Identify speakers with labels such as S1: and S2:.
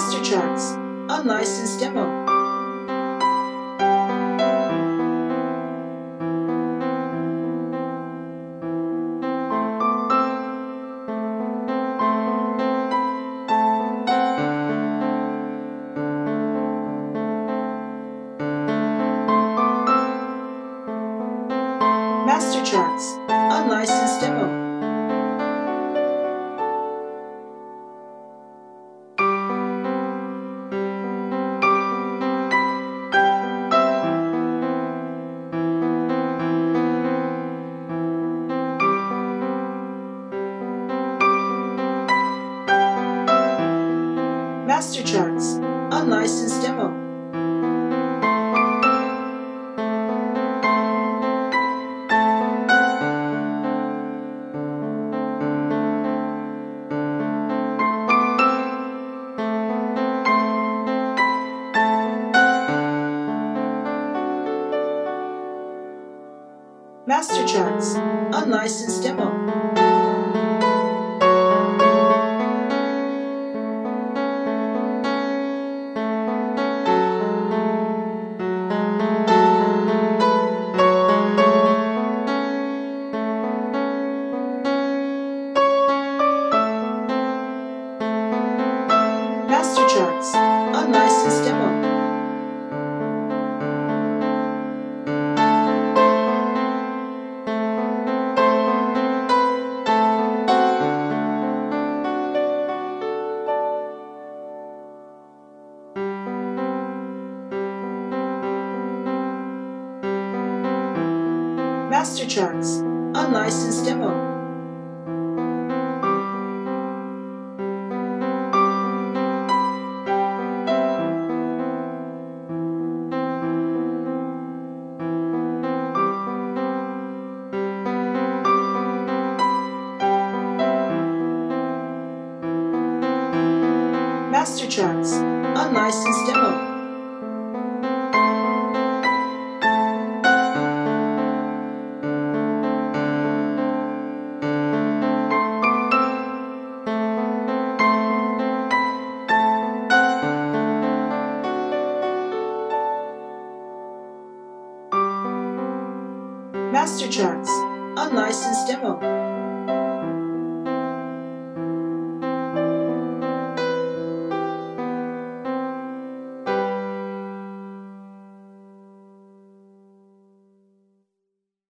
S1: Master Charts, unlicensed demo. Master Charts, unlicensed demo. Master Charts, unlicensed demo. Master Charts, unlicensed demo. Master Charts, unlicensed demo. Master Charts, unlicensed demo. Master Charts, unlicensed demo. Master Charts, unlicensed demo.